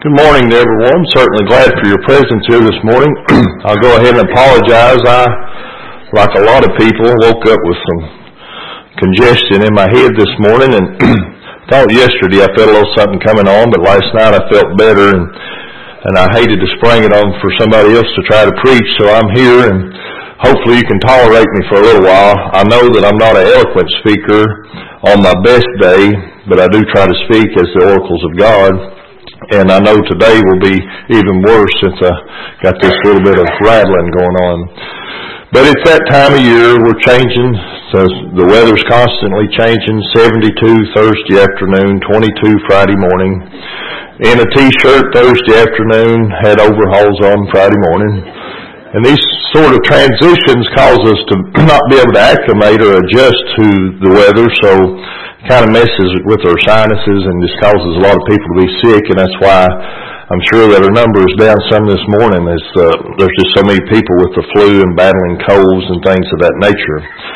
Good morning to everyone. Certainly glad for your presence here this morning. I'll go ahead and apologize. I, like a lot of people, woke up with some congestion in my head this morning, and thought yesterday I felt a little something coming on, but last night I felt better, and I hated to spring it on for somebody else to try to preach, so I'm here, and hopefully you can tolerate me for a little while. I know that I'm not an eloquent speaker on my best day, but I do try to speak as the oracles of God. And I know today will be even worse since I got this little bit of rattling going on. But it's that time of year, we're changing. So the weather's constantly changing. 72 Thursday afternoon, 22 Friday morning. In a t-shirt Thursday afternoon, had overalls on Friday morning. And these sort of transitions cause us to not be able to acclimate or adjust to the weather, so kind of messes with our sinuses and just causes a lot of people to be sick, and that's why I'm sure that our number is down some this morning. There's just so many people with the flu and battling colds and things of that nature.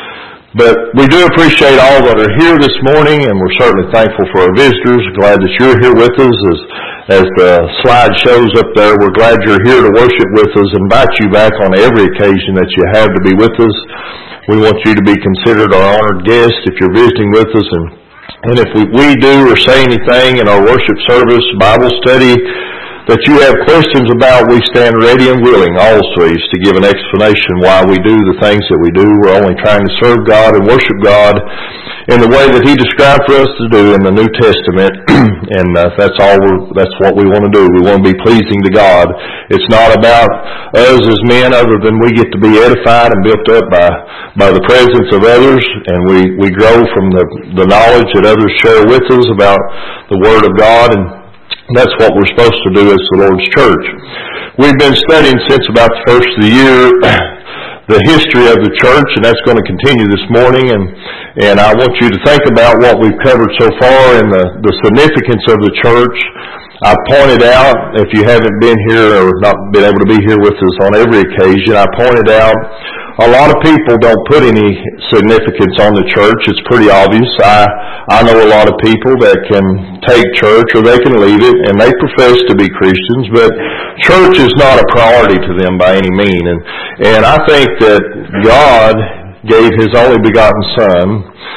But we do appreciate all that are here this morning, and we're certainly thankful for our visitors. Glad that you're here with us. As the slide shows up there, we're glad you're here to worship with us. Invite you back on every occasion that you have to be with us. We want you to be considered our honored guest if you're visiting with us. And if we do or say anything in our worship service, Bible study, that you have questions about, we stand ready and willing always to give an explanation why we do the things that we do. We're only trying to serve God and worship God in the way that He described for us to do in the New Testament, and that's what we want to do. We want to be pleasing to God. It's not about us as men, other than we get to be edified and built up by the presence of others, and we grow from the knowledge that others share with us about the Word of God, and that's what we're supposed to do as the Lord's church. We've been studying since about the first of the year the history of the church, and that's going to continue this morning, and I want you to think about what we've covered so far and the significance of the church. I pointed out, if you haven't been here or not been able to be here with us on every occasion, I pointed out a lot of people don't put any significance on the church. It's pretty obvious. I know a lot of people that can take church or they can leave it, and they profess to be Christians, but church is not a priority to them by any means. And I think that God gave His only begotten Son,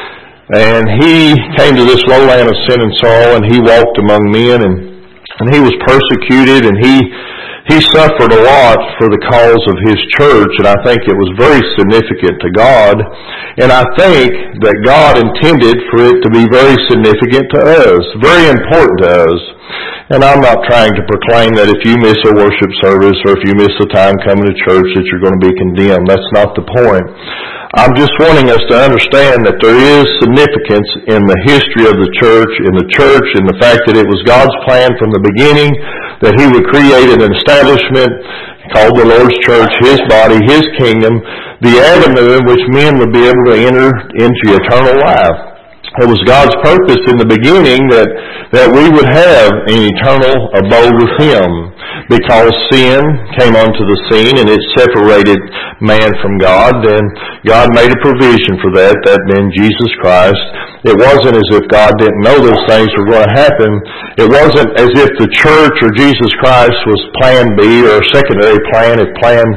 and He came to this low land of sin and sorrow, and He walked among men, and He was persecuted, and He suffered a lot for the cause of His church, and I think it was very significant to God, and I think that God intended for it to be very significant to us, very important to us. And I'm not trying to proclaim that if you miss a worship service or if you miss a time coming to church that you're going to be condemned. That's not the point. I'm just wanting us to understand that there is significance in the history of the church, in the fact that it was God's plan from the beginning that He would create an establishment called the Lord's church, His body, His kingdom, the avenue in which men would be able to enter into eternal life. It was God's purpose in the beginning that we would have an eternal abode with Him, because sin came onto the scene and it separated man from God. Then God made a provision for that being Jesus Christ. It wasn't as if God didn't know those things were going to happen. It wasn't as if the church or Jesus Christ was plan B or a secondary plan if plan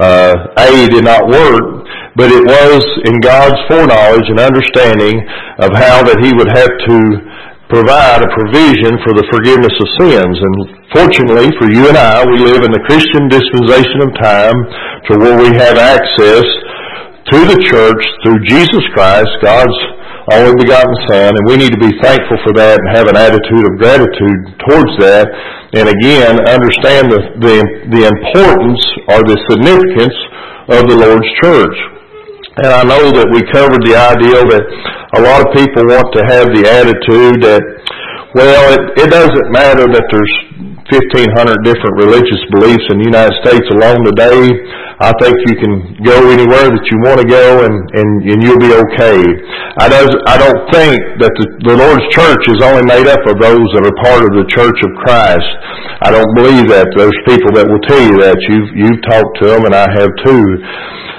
A did not work. But it was in God's foreknowledge and understanding of how that He would have to provide a provision for the forgiveness of sins. And fortunately for you and I, we live in the Christian dispensation of time to where we have access to the church through Jesus Christ, God's only begotten Son, and we need to be thankful for that and have an attitude of gratitude towards that, and again, understand the importance or the significance of the Lord's church. And I know that we covered the idea that a lot of people want to have the attitude that, well, it doesn't matter that there's 1,500 different religious beliefs in the United States alone today. I think you can go anywhere that you want to go and you'll be okay. I don't think that the Lord's church is only made up of those that are part of the church of Christ. I don't believe that. There's people that will tell you that. You've talked to them, and I have too.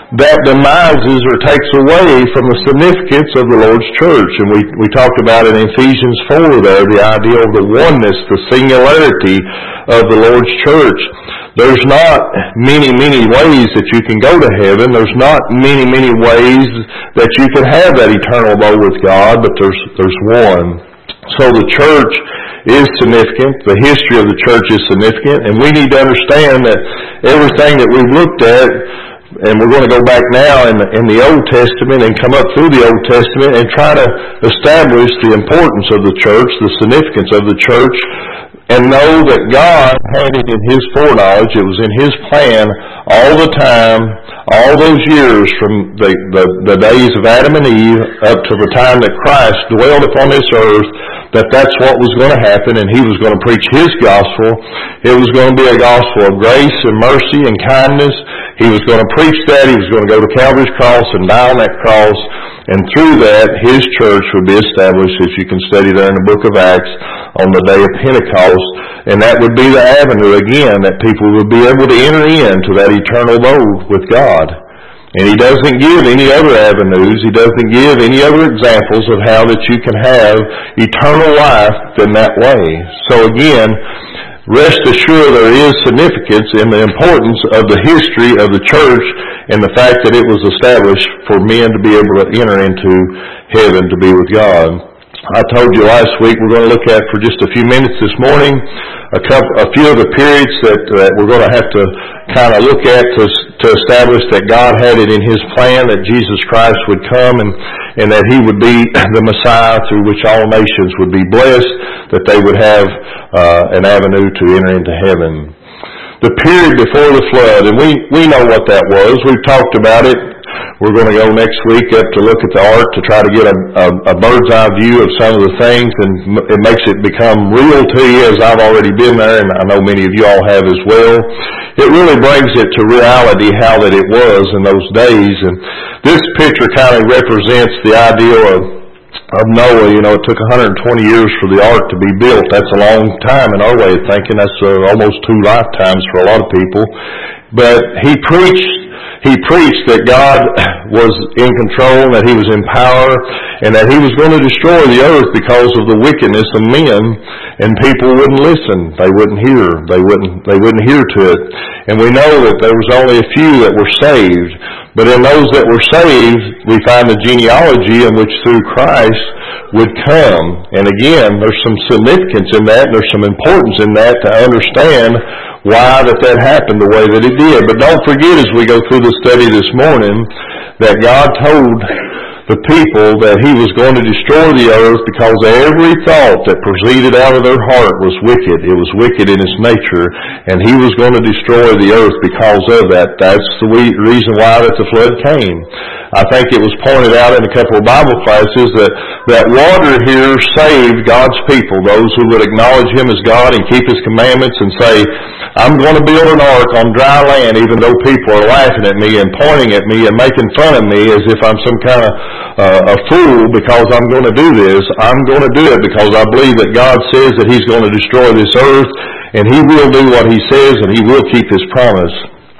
that demises or takes away from the significance of the Lord's church. And we talked about in Ephesians 4 there, the idea of the oneness, the singularity of the Lord's church. There's not many ways that you can go to heaven. There's not many ways that you can have that eternal abode with God, but there's one. So the church is significant. The history of the church is significant, and we need to understand that everything that we've looked at, and we're going to go back now in the Old Testament and come up through the Old Testament and try to establish the importance of the church, the significance of the church, and know that God had it in His foreknowledge. It was in His plan all the time, all those years from the days of Adam and Eve up to the time that Christ dwelled upon this earth, that's what was going to happen, and He was going to preach His gospel. It was going to be a gospel of grace and mercy and kindness. He was going to preach that. He was going to go to Calvary's cross and die on that cross, and through that, His church would be established, as you can study there in the book of Acts, on the day of Pentecost, and that would be the avenue, again, that people would be able to enter into that eternal abode with God. And He doesn't give any other avenues. He doesn't give any other examples of how that you can have eternal life than that way. So again, rest assured there is significance in the importance of the history of the church and the fact that it was established for men to be able to enter into heaven to be with God. I told you last week we're going to look at for just a few minutes this morning a few of the periods that we're going to have to kind of look at to establish that God had it in His plan that Jesus Christ would come and that He would be the Messiah through which all nations would be blessed, that they would have an avenue to enter into heaven. The period before the flood, and we know what that was. We've talked about it. We're going to go next week up to look at the ark to try to get a bird's eye view of some of the things, and it makes it become real to you, as I've already been there, and I know many of you all have as well. It really brings it to reality how that it was in those days, and this picture kind of represents the idea of Noah. You know, it took 120 years for the ark to be built. That's a long time in our way of thinking. That's almost 2 lifetimes for a lot of people. But he preached that God was in control, that He was in power, and that He was going to destroy the earth because of the wickedness of men, and people wouldn't listen. They wouldn't hear. They wouldn't hear to it. And we know that there was only a few that were saved. But in those that were saved, we find the genealogy in which through Christ would come. And again, there's some significance in that, and there's some importance in that to understand why that happened the way that it did. But don't forget, as we go through the study this morning, that God told the people that He was going to destroy the earth because every thought that proceeded out of their heart was wicked. It was wicked in its nature, and He was going to destroy the earth because of that. That's the reason why that the flood came. I think it was pointed out in a couple of Bible classes that water here saved God's people, those who would acknowledge Him as God and keep His commandments and say, I'm going to build an ark on dry land, even though people are laughing at me and pointing at me and making fun of me as if I'm some kind of a fool because I'm going to do this. I'm going to do it because I believe that God says that He's going to destroy this earth, and He will do what He says, and He will keep His promise.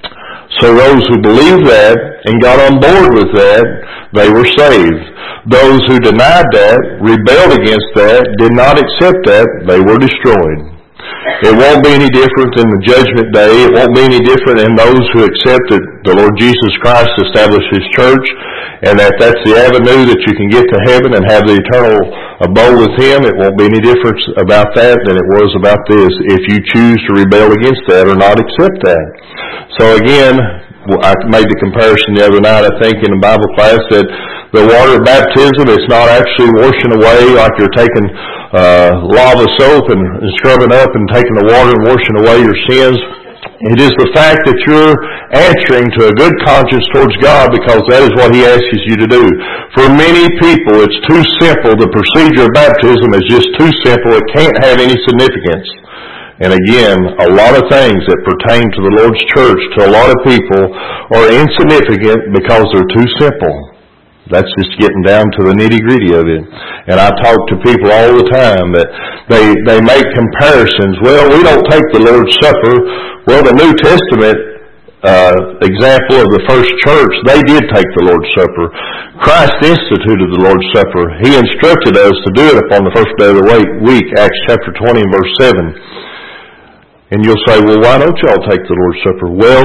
So those who believed that and got on board with that, they were saved. Those who denied that, rebelled against that, did not accept that, they were destroyed. It won't be any different in the judgment day. It won't be any different in those who accept that the Lord Jesus Christ established His church, and that's the avenue that you can get to heaven and have the eternal abode with Him. It won't be any difference about that than it was about this if you choose to rebel against that or not accept that. So again, I made the comparison the other night, I think, in the Bible class, that the water baptism, it's not actually washing away like you're taking lava soap and scrubbing up and taking the water and washing away your sins. It is the fact that you're answering to a good conscience towards God because that is what He asks you to do. For many people, it's too simple. The procedure of baptism is just too simple. It can't have any significance. And again, a lot of things that pertain to the Lord's church, to a lot of people, are insignificant because they're too simple. That's just getting down to the nitty-gritty of it. And I talk to people all the time that they make comparisons. Well, we don't take the Lord's Supper. Well, the New Testament example of the first church, they did take the Lord's Supper. Christ instituted the Lord's Supper. He instructed us to do it upon the first day of the week, Acts chapter 20 and verse 7. And you'll say, well, why don't y'all take the Lord's Supper? Well,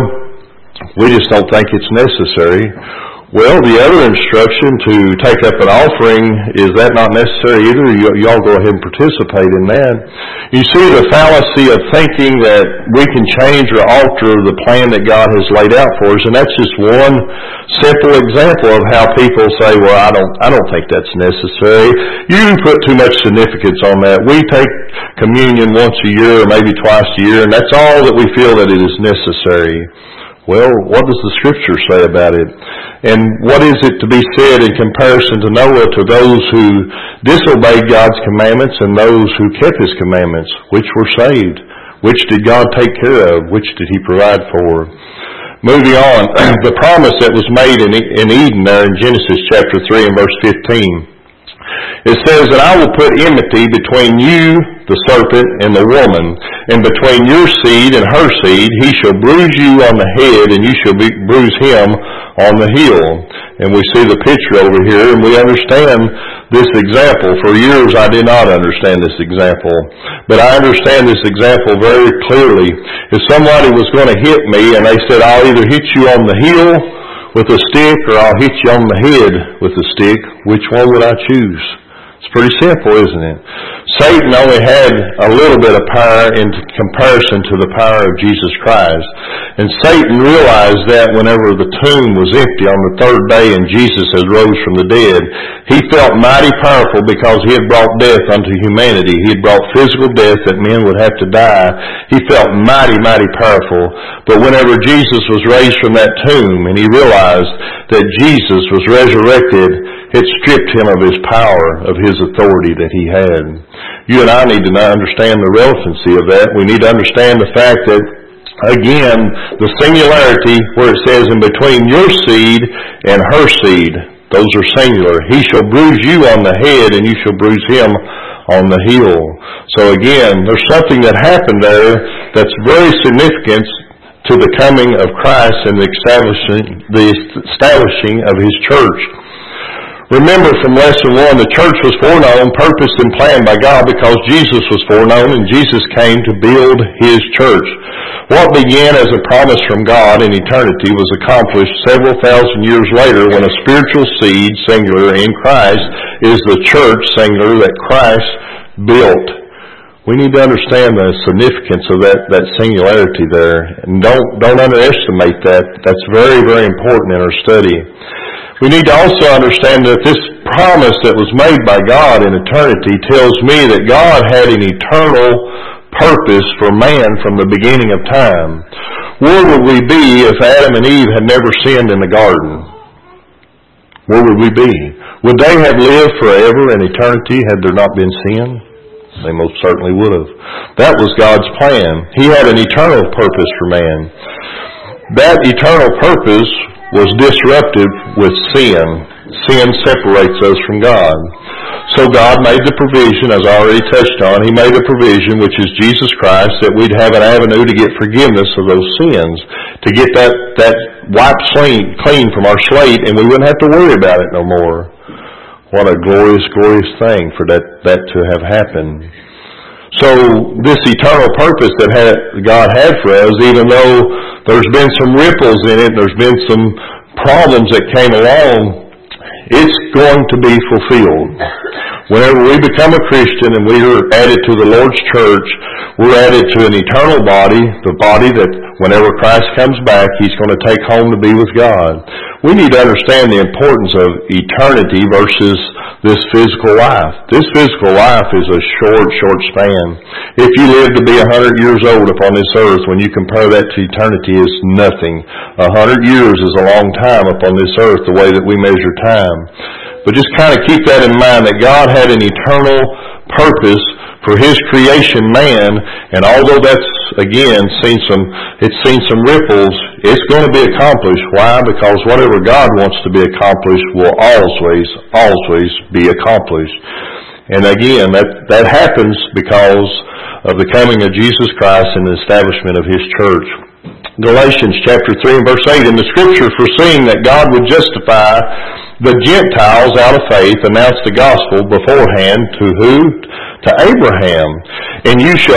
we just don't think it's necessary. Well, the other instruction to take up an offering, is that not necessary either? Y'all go ahead and participate in that. You see the fallacy of thinking that we can change or alter the plan that God has laid out for us, and that's just one simple example of how people say, well, I don't think that's necessary. You put too much significance on that. We take communion once a year or maybe twice a year, and that's all that we feel that it is necessary. Well, what does the Scripture say about it? And what is it to be said in comparison to Noah to those who disobeyed God's commandments and those who kept His commandments? Which were saved? Which did God take care of? Which did He provide for? Moving on, the promise that was made in Eden there in Genesis chapter 3 and verse 15. It says that I will put enmity between you, the serpent, and the woman, and between your seed and her seed. He shall bruise you on the head, and you shall bruise him on the heel. And we see the picture over here, and we understand this example. For years I did not understand this example, but I understand this example very clearly. If somebody was going to hit me, and they said, I'll either hit you on the heel with a stick, or I'll hit you on the head with a stick, which one would I choose? It's pretty simple, isn't it? Satan only had a little bit of power in comparison to the power of Jesus Christ. And Satan realized that whenever the tomb was empty on the third day and Jesus had rose from the dead, he felt mighty powerful because he had brought death unto humanity. He had brought physical death that men would have to die. He felt mighty, mighty powerful. But whenever Jesus was raised from that tomb and he realized that Jesus was resurrected, it stripped him of his power, of his authority that he had. You and I need to understand the relevancy of that. We need to understand the fact that, again, the singularity where it says in between your seed and her seed, those are singular. He shall bruise you on the head and you shall bruise him on the heel. So again, there's something that happened there that's very significant to the coming of Christ and the establishing of his church. Remember from lesson 1, the church was foreknown, purposed, and planned by God because Jesus was foreknown and Jesus came to build his church. What began as a promise from God in eternity was accomplished several thousand years later when a spiritual seed, singular, in Christ is the church, singular, that Christ built. We need to understand the significance of that singularity there. And don't underestimate that. That's very, very important in our study. We need to also understand that this promise that was made by God in eternity tells me that God had an eternal purpose for man from the beginning of time. Where would we be if Adam and Eve had never sinned in the garden? Where would we be? Would they have lived forever in eternity had there not been sin? They most certainly would have. That was God's plan. He had an eternal purpose for man. That eternal purpose was disrupted with sin. Sin separates us from God. So God made the provision, as I already touched on, He made a provision, which is Jesus Christ, that we'd have an avenue to get forgiveness of those sins, to get that wiped clean from our slate, and we wouldn't have to worry about it no more. What a glorious, glorious thing for that to have happened. So this eternal purpose that God had for us, even though there's been some ripples in it, there's been some problems that came along, it's going to be fulfilled. Whenever we become a Christian and we are added to the Lord's church, we're added to an eternal body, the body that whenever Christ comes back, He's going to take home to be with God. We need to understand the importance of eternity versus this physical life. This physical life is a short span. If you live to be 100 years old upon this earth, when you compare that to eternity, it's nothing. 100 years is a long time upon this earth, the way that we measure time. But just kind of keep that in mind, that God had an eternal purpose for His creation, man, and although that's, again, seen some ripples, it's going to be accomplished. Why? Because whatever God wants to be accomplished will always be accomplished. And again, that happens because of the coming of Jesus Christ and the establishment of His church. Galatians chapter 3 and verse 8, "In the Scripture, foreseeing that God would justify the Gentiles out of faith, announced the gospel beforehand to who? To Abraham. And you shall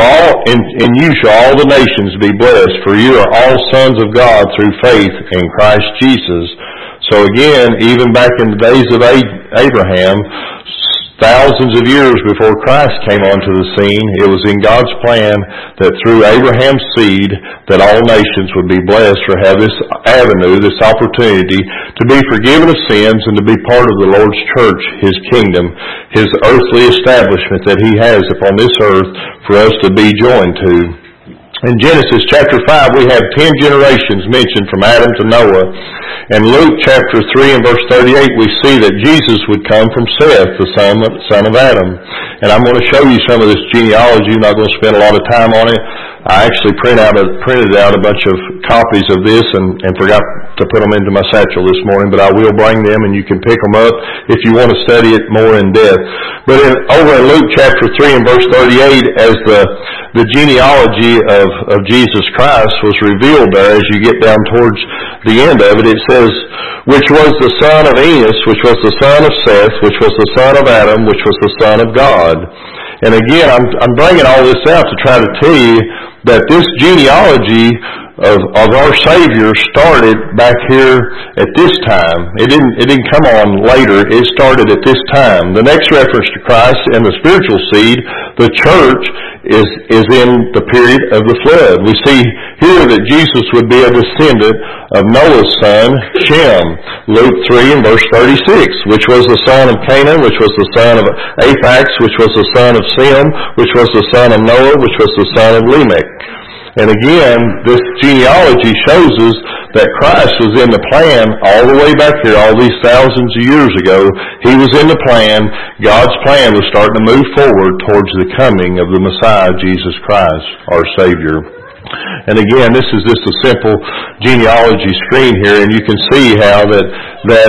all the nations be blessed, for you are all sons of God through faith in Christ Jesus." So again, even back in the days of Abraham, thousands of years before Christ came onto the scene, it was in God's plan that through Abraham's seed that all nations would be blessed or have this avenue, this opportunity to be forgiven of sins and to be part of the Lord's church, His kingdom, His earthly establishment that He has upon this earth for us to be joined to. In Genesis chapter 5, we have 10 generations mentioned from Adam to Noah. In Luke chapter 3 and verse 38, we see that Jesus would come from Seth, the son of Adam. And I'm going to show you some of this genealogy. I'm not going to spend a lot of time on it. I actually printed out a bunch of copies of this and forgot to put them into my satchel this morning, but I will bring them and you can pick them up if you want to study it more in depth. But over in Luke chapter 3 and verse 38, as the genealogy of Jesus Christ was revealed there, as you get down towards the end of it, it says, "Which was the son of Enos, which was the son of Seth, which was the son of Adam, which was the son of God." And again, I'm bringing all this out to try to tell you that this genealogy of our Savior started back here at this time. It didn't come on later. It started at this time. The next reference to Christ and the spiritual seed, the church, is in the period of the flood. We see here that Jesus would be a descendant of Noah's son, Shem. Luke 3 and verse 36, "Which was the son of Canaan, which was the son of Aphax, which was the son of Sem, which was the son of Noah, which was the son of Lamech." And again, this genealogy shows us that Christ was in the plan all the way back here, all these thousands of years ago. He was in the plan. God's plan was starting to move forward towards the coming of the Messiah, Jesus Christ, our Savior. And again, this is just a simple genealogy screen here, and you can see how that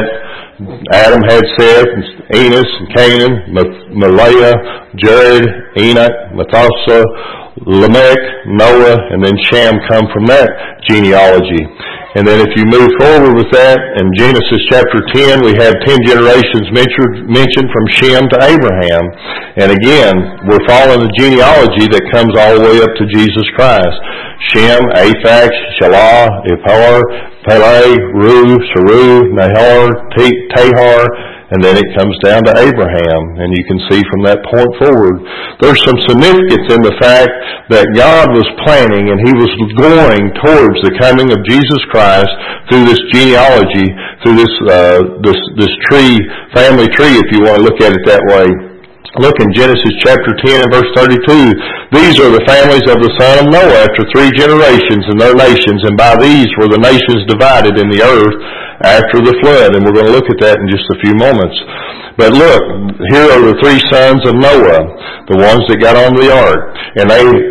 Adam had Seth, and Enos, and Canaan, Malaiah, Jared, Enoch, Methuselah, Lamech, Noah, and then Shem come from that genealogy. And then if you move forward with that, in Genesis chapter 10, we have 10 generations mentioned from Shem to Abraham. And again, we're following the genealogy that comes all the way up to Jesus Christ. Shem, Aphax, Shelah, Ephar, Peleg, Ru, Saru, Nahor, Tahar, and then it comes down to Abraham, and you can see from that point forward, there's some significance in the fact that God was planning and He was going towards the coming of Jesus Christ through this genealogy, through this tree, family tree, if you want to look at it that way. Look in Genesis chapter 10 and verse 32. "These are the families of the son of Noah after 3 generations and their nations, and by these were the nations divided in the earth after the flood." And we're going to look at that in just a few moments. But look, here are the 3 sons of Noah, the ones that got on the ark. And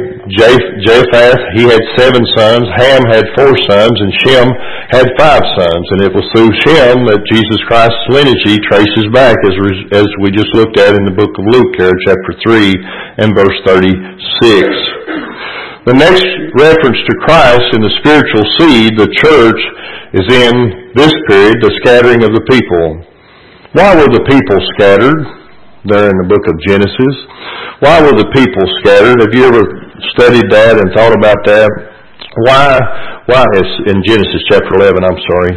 Japheth, he had 7 sons, Ham had 4 sons, and Shem had 5 sons. And it was through Shem that Jesus Christ's lineage traces back, as we just looked at in the book of Luke here, chapter 3 and verse 36. The next reference to Christ in the spiritual seed, the church, is in this period, the scattering of the people. Why were the people scattered? There in the book of Genesis. Why were the people scattered? Have you ever studied that and thought about that? Why is in Genesis chapter 11, I'm sorry.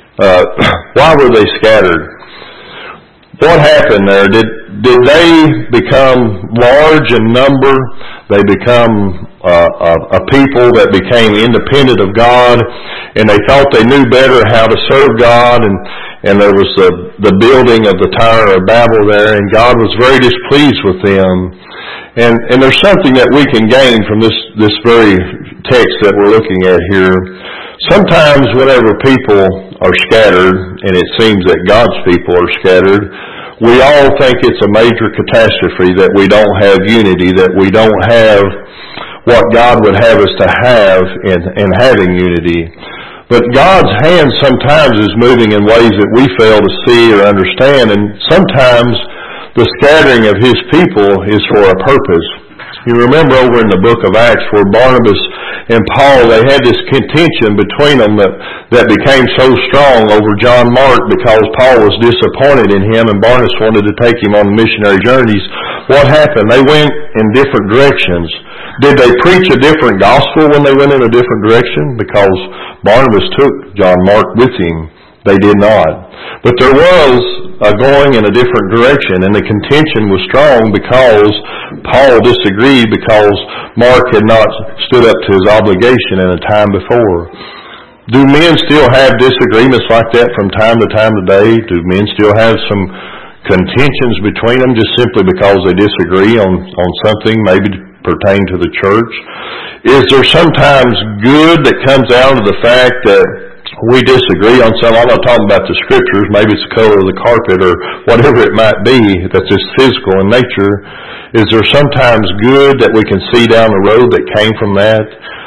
Why were they scattered? What happened there? Did they become large in number? They become a people that became independent of God, and they thought they knew better how to serve God, and there was the building of the Tower of Babel there, and God was very displeased with them. And there's something that we can gain from this very text that we're looking at here. Sometimes whenever people are scattered, and it seems that God's people are scattered, we all think it's a major catastrophe, that we don't have unity, that we don't have what God would have us to have in having unity. But God's hand sometimes is moving in ways that we fail to see or understand, and sometimes the scattering of His people is for a purpose. You remember over in the book of Acts where Barnabas and Paul, they had this contention between them that became so strong over John Mark because Paul was disappointed in him and Barnabas wanted to take him on missionary journeys. What happened? They went in different directions. Did they preach a different gospel when they went in a different direction? Because Barnabas took John Mark with him. They did not. But there was a going in a different direction, and the contention was strong because Paul disagreed because Mark had not stood up to his obligation in a time before. Do men still have disagreements like that from time to time today? Do men still have some contentions between them just simply because they disagree on something maybe pertaining to the church? Is there sometimes good that comes out of the fact that we disagree on something? I'm not talking about the scriptures. Maybe it's the color of the carpet or whatever it might be that's just physical in nature. Is there sometimes good that we can see down the road that came from that?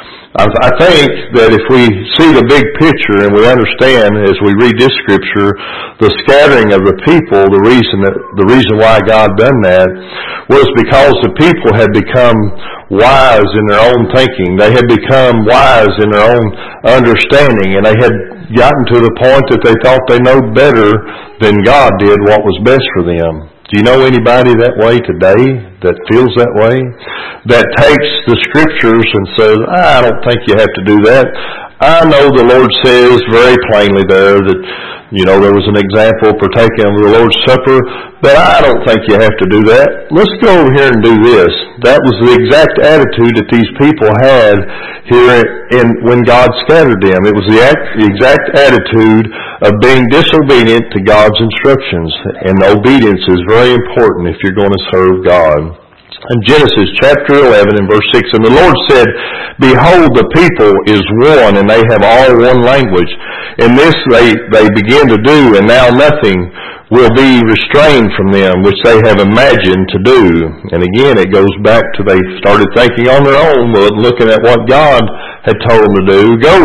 I think that if we see the big picture and we understand as we read this scripture, the scattering of the people, the reason why God done that was because the people had become wise in their own thinking. They had become wise in their own understanding, and they had gotten to the point that they thought they know better than God did what was best for them. Do you know anybody that way today that feels that way? That takes the scriptures and says, I don't think you have to do that. I know the Lord says very plainly there that, there was an example partaking of the Lord's Supper, but I don't think you have to do that. Let's go over here and do this. That was the exact attitude that these people had here when God scattered them. It was the exact attitude of being disobedient to God's instructions. And obedience is very important if you're going to serve God. In Genesis chapter 11 and verse 6, and the Lord said, Behold, the people is one, and they have all one language. And this they begin to do, and now nothing will be restrained from them, which they have imagined to do. And again, it goes back to they started thinking on their own, looking at what God had told them to do.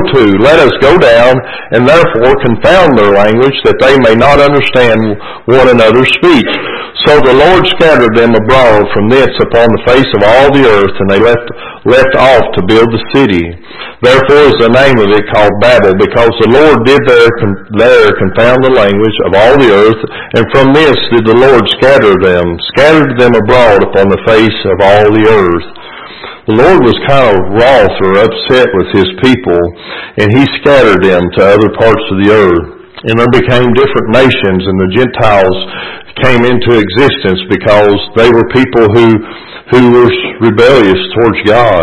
Let us go down, and therefore confound their language, that they may not understand one another's speech. So the Lord scattered them abroad from thence upon the face of all the earth, and they left off to build the city. Therefore is the name of it called Babel, because the Lord did there confound the language of all the earth, and from this did the Lord scattered them abroad upon the face of all the earth. The Lord was kind of wroth or upset with His people, and He scattered them to other parts of the earth. And there became different nations, and the Gentiles came into existence because they were people who were rebellious towards God.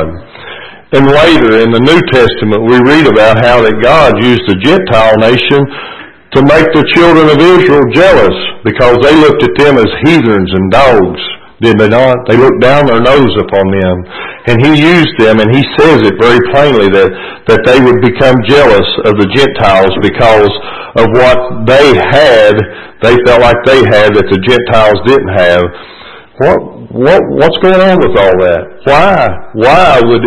And later in the New Testament we read about how that God used the Gentile nation to make the children of Israel jealous because they looked at them as heathens and dogs. Did they not? They looked down their nose upon them. And He used them, and He says it very plainly that they would become jealous of the Gentiles because of what they had, they felt like they had that the Gentiles didn't have. What's going on with all that? Why would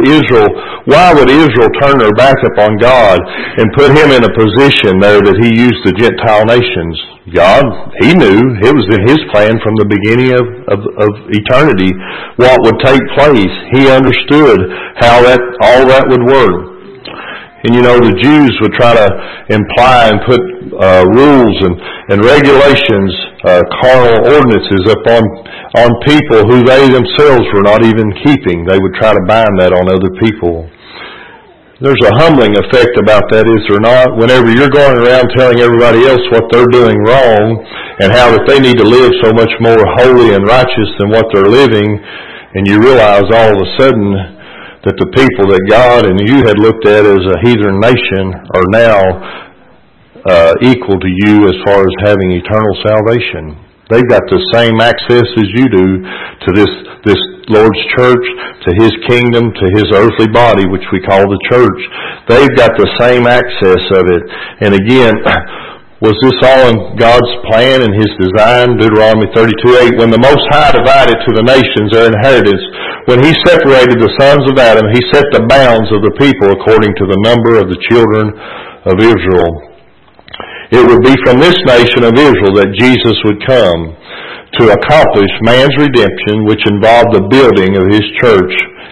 Israel turn their back upon God and put Him in a position there that He used the Gentile nations? God, He knew, it was in His plan from the beginning of eternity what would take place. He understood how all that would work. And the Jews would try to imply and put rules and regulations, carnal ordinances upon people who they themselves were not even keeping. They would try to bind that on other people. There's a humbling effect about that, is there not? Whenever you're going around telling everybody else what they're doing wrong and how that they need to live so much more holy and righteous than what they're living, and you realize all of a sudden that the people that God and you had looked at as a heathen nation are now equal to you as far as having eternal salvation. They've got the same access as you do to this Lord's church, to His kingdom, to His earthly body, which we call the church. They've got the same access of it. And again, was this all in God's plan and His design? Deuteronomy 32:8, when the Most High divided to the nations their inheritance, when He separated the sons of Adam, He set the bounds of the people according to the number of the children of Israel. It would be from this nation of Israel that Jesus would come to accomplish man's redemption, which involved the building of His church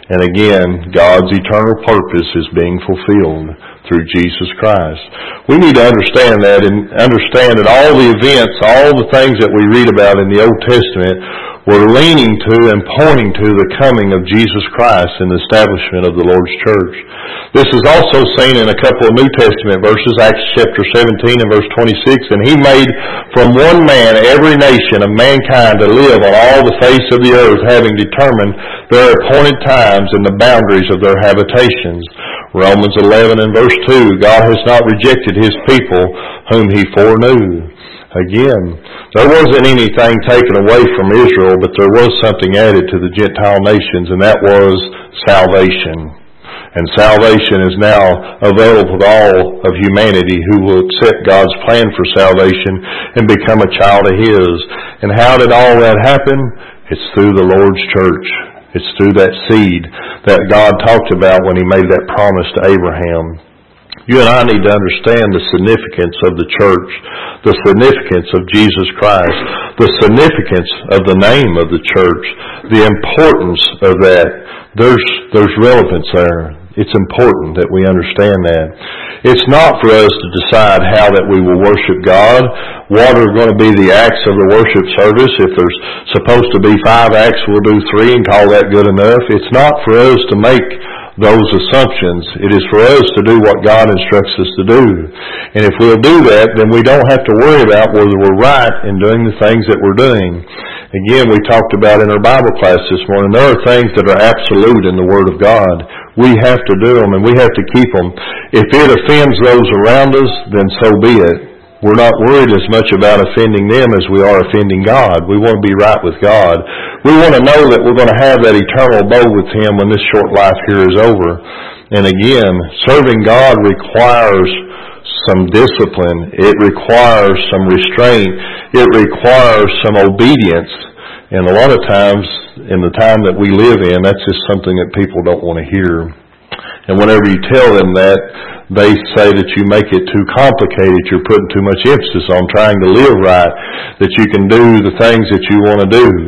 And again, God's eternal purpose is being fulfilled through Jesus Christ. We need to understand that, and understand that all the events, all the things that we read about in the Old Testament were leaning to and pointing to the coming of Jesus Christ and the establishment of the Lord's church. This is also seen in a couple of New Testament verses, Acts chapter 17 and verse 26. And he made from one man every nation of mankind to live on all the face of the earth, having determined their appointed times and the boundaries of their habitations. Romans 11 and verse 2, God has not rejected his people whom he foreknew. Again, there wasn't anything taken away from Israel, but there was something added to the Gentile nations, and that was salvation. And salvation is now available to all of humanity who will accept God's plan for salvation and become a child of his. And how did all that happen? It's through the Lord's church. It's through that seed that God talked about when he made that promise to Abraham. You and I need to understand the significance of the church, the significance of Jesus Christ, the significance of the name of the church, the importance of that. There's relevance there. It's important that we understand that. It's not for us to decide how that we will worship God, what are going to be the acts of the worship service. If there's supposed to be 5 acts, we'll do 3 and call that good enough. It's not for us to make those assumptions. It is for us to do what God instructs us to do. And if we'll do that, then we don't have to worry about whether we're right in doing the things that we're doing. Again, we talked about in our Bible class this morning, there are things that are absolute in the Word of God. We have to do them and we have to keep them. If it offends those around us, then so be it. We're not worried as much about offending them as we are offending God. We want to be right with God. We want to know that we're going to have that eternal abode with him when this short life here is over. And again, serving God requires some discipline. It requires some restraint. It requires some obedience. And a lot of times, in the time that we live in, that's just something that people don't want to hear. And whenever you tell them that, they say that you make it too complicated, you're putting too much emphasis on trying to live right, that you can do the things that you want to do.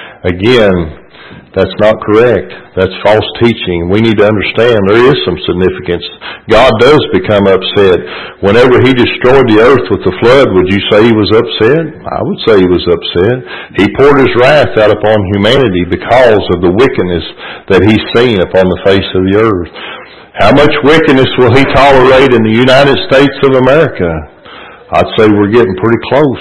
Again, that's not correct. That's false teaching. We need to understand there is some significance. God does become upset. Whenever he destroyed the earth with the flood, would you say he was upset? I would say he was upset. He poured his wrath out upon humanity because of the wickedness that he's seen upon the face of the earth. How much wickedness will he tolerate in the United States of America? I'd say we're getting pretty close.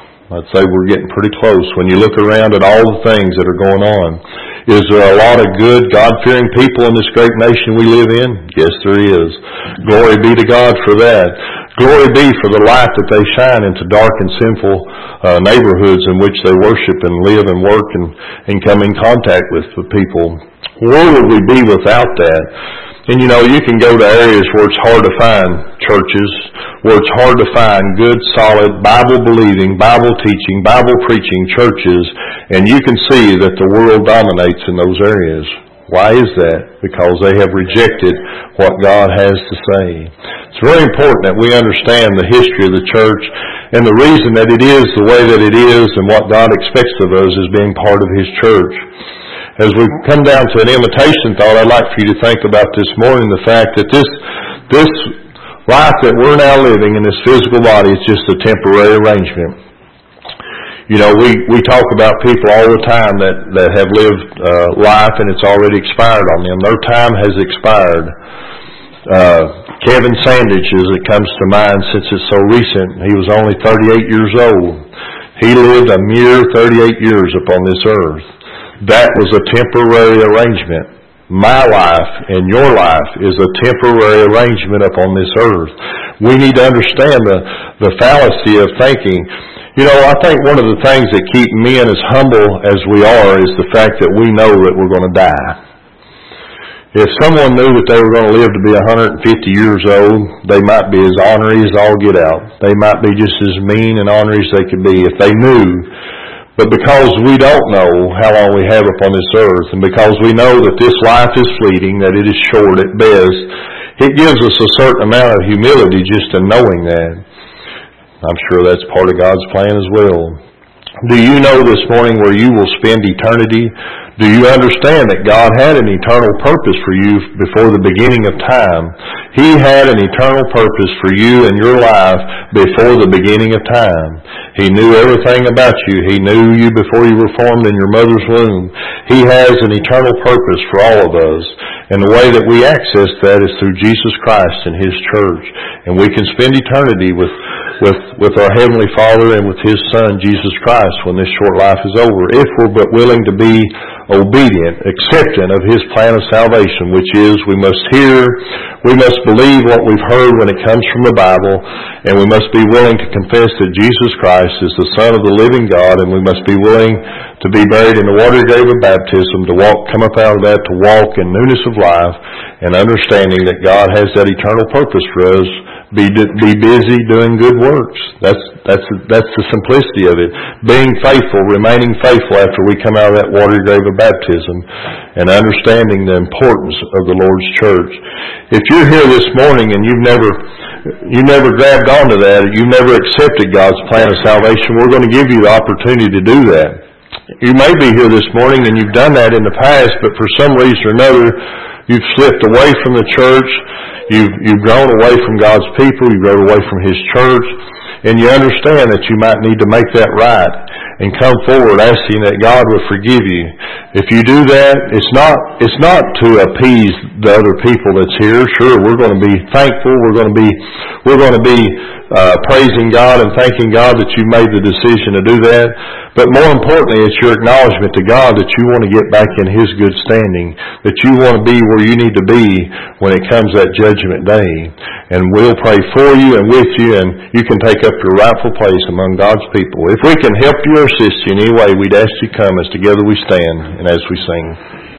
When you look around at all the things that are going on. Is there a lot of good, God-fearing people in this great nation we live in? Yes, there is. Glory be to God for that. Glory be for the light that they shine into dark and sinful neighborhoods in which they worship and live and work and come in contact with the people. Where would we be without that? And you know, you can go to areas where it's hard to find churches, where it's hard to find good, solid, Bible-believing, Bible-teaching, Bible-preaching churches, and you can see that the world dominates in those areas. Why is that? Because they have rejected what God has to say. It's very important that we understand the history of the church and the reason that it is the way that it is and what God expects of us as being part of his church. As we come down to an invitation thought, I'd like for you to think about this morning the fact that this life that we're now living in this physical body is just a temporary arrangement. You know, we talk about people all the time that have lived life and it's already expired on them. Their time has expired. Kevin Sandage, as it comes to mind since it's so recent, he was only 38 years old. He lived a mere 38 years upon this earth. That was a temporary arrangement. My life and your life is a temporary arrangement upon this earth. We need to understand the fallacy of thinking. You know, I think one of the things that keep men as humble as we are is the fact that we know that we're going to die. If someone knew that they were going to live to be 150 years old, they might be as ornery as all get out. They might be just as mean and ornery as they could be if they knew. But because we don't know how long we have upon this earth, and because we know that this life is fleeting, that it is short at best, it gives us a certain amount of humility just in knowing that. I'm sure that's part of God's plan as well. Do you know this morning where you will spend eternity? Do you understand that God had an eternal purpose for you before the beginning of time? He had an eternal purpose for you and your life before the beginning of time. He knew everything about you. He knew you before you were formed in your mother's womb. He has an eternal purpose for all of us. And the way that we access that is through Jesus Christ and His church. And we can spend eternity with our Heavenly Father and with His Son, Jesus Christ, when this short life is over, if we're but willing to be obedient, acceptant of His plan of salvation, which is we must hear, we must believe what we've heard when it comes from the Bible, and we must be willing to confess that Jesus Christ is the Son of the living God, and we must be willing to be buried in the water grave of baptism, to come up out of that, to walk in newness of life, and understanding that God has that eternal purpose for us. Be busy doing good works. That's the simplicity of it. Being faithful, remaining faithful after we come out of that water grave of baptism, and understanding the importance of the Lord's church. If you're here this morning and you never grabbed onto that, or you never accepted God's plan of salvation, we're going to give you the opportunity to do that. You may be here this morning and you've done that in the past, but for some reason or another, you've slipped away from the church. You've grown away from God's people. You've grown away from His church. And you understand that you might need to make that right and come forward asking that God will forgive you. If you do that, it's not to appease the other people that's here. Sure, we're going to be thankful. We're going to be praising God and thanking God that you made the decision to do that. But more importantly, it's your acknowledgement to God that you want to get back in His good standing, that you want to be where you need to be when it comes that judgment day. And we'll pray for you and with you, and you can take up your rightful place among God's people. If we can help you or assist you in any way, we'd ask you to come as together we stand and as we sing.